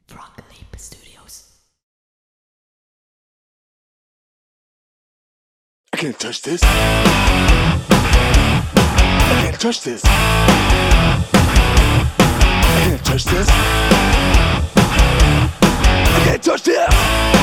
Frog Leap Studios. I can't touch this. I can't touch this. I can't touch this. I can't touch this.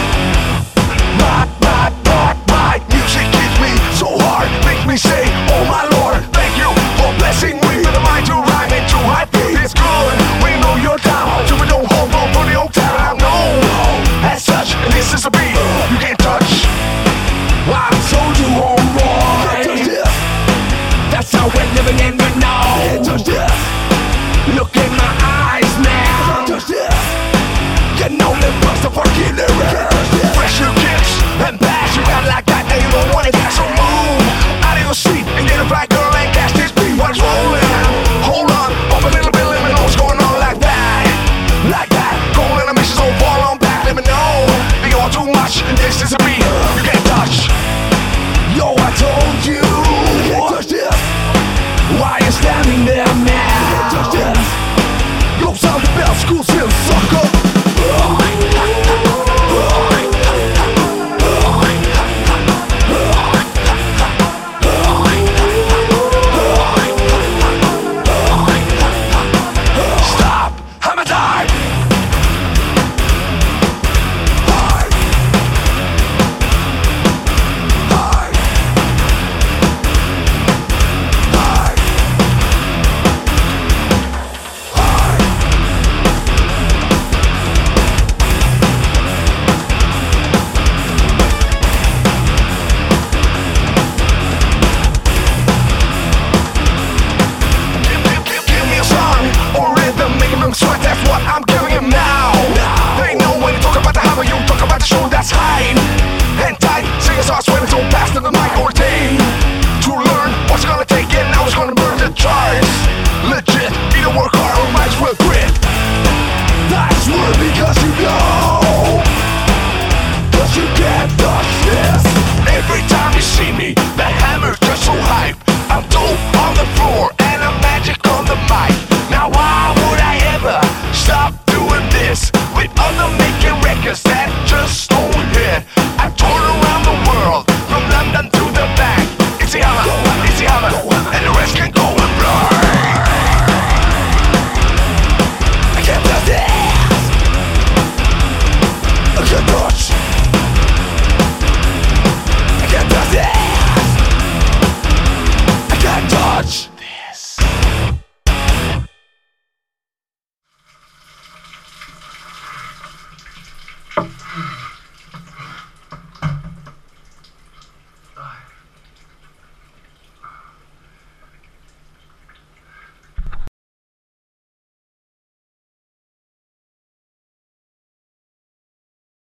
My music hits me so hard, makes me say, oh my Lord, thank you for blessing me with a mind to rhyme and to high beat. It's good when you know you're down, so we don't hold on for the old town. I'm known as such, and this is a beat you can't touch. I told you all wrong. Can't touch this. That's how we're living in the now. Can't touch this. Look in my eyes now. Can't touch this. You know the bust of our killer. Fresh your kicks and bash. You got like that and you don't want it. So move out of your seat and get a black girl and catch this beat. What's rolling? Hold on, up a little bit. Let me know what's going on like that. Like that. Go on and mission so far on back. Let me know. They all too much. This is a beat you can't touch. Yo, I told you. Can't touch this. Why you standing there now? Can't touch this. Yo, sound the bell, school still sucker. Stop, I'm a die. Sweat, that's what I'm giving him now. They know when you talk about the hammer, you talk about the shoe that's high and tight. Singers are sweating so fast to the mic all day. To learn what's it gonna take and now it's gonna burn the charts. Legit, either work hard or might as well quit. That's word because you know, cause you can't touch this. Every time you see me